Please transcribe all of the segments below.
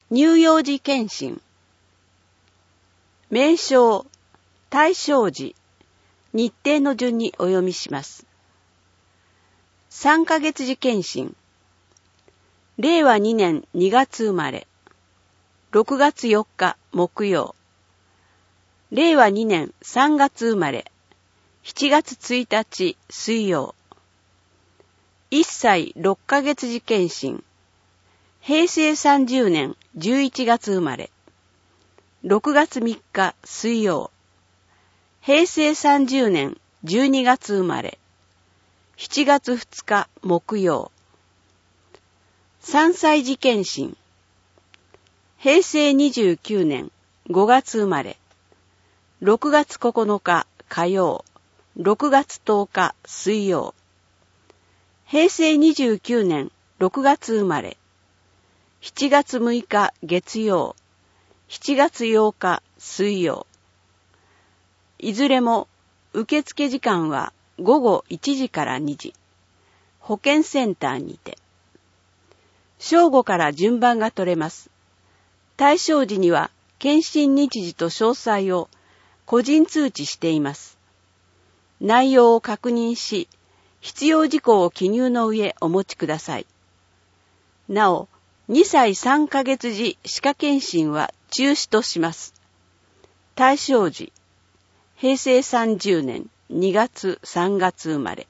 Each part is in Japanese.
乳幼児健診。名称、対象時、日程の順にお読みします。3ヶ月時健診。令和2年2月生まれ。6月4日木曜。令和2年3月生まれ。7月1日水曜。1歳6ヶ月時健診。平成30年11月生まれ。6月3日水曜。平成30年12月生まれ。7月2日木曜。3歳児健診。平成29年5月生まれ。6月9日火曜。6月10日水曜。平成29年6月生まれ。7月6日月曜。7月8日水曜。いずれも受付時間は午後1時から2時。保健センターにて。正午から順番が取れます。対象時には検診日時と詳細を個人通知しています。内容を確認し、必要事項を記入の上お持ちください。なお、2歳3ヶ月時歯科検診は中止とします。対象時、平成30年2月3月生まれ。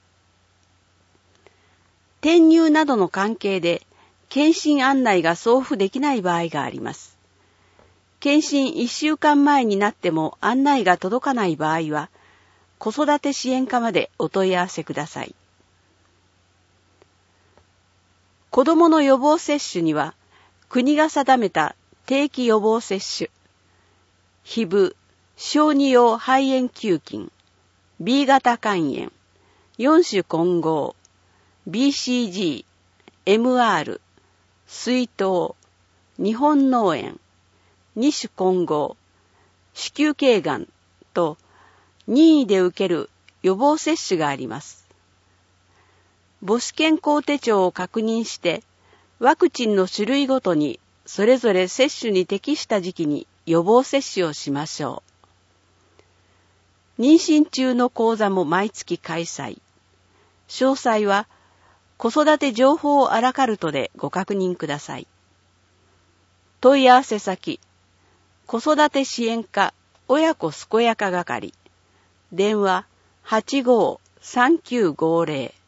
転入などの関係で検診案内が送付できない場合があります。検診1週間前になっても案内が届かない場合は、子育て支援課までお問い合わせください。子どもの予防接種には、国が定めた定期予防接種、ヒブ、小児用肺炎球菌、B 型肝炎、4種混合、BCG、MR、水痘、日本脳炎、2種混合、子宮頸がんと任意で受ける予防接種があります。母子健康手帳を確認して、ワクチンの種類ごとにそれぞれ接種に適した時期に予防接種をしましょう。妊娠中の講座も毎月開催。詳細は子育て情報アラカルトでご確認ください。問い合わせ先、子育て支援課親子健やか係、電話85-3950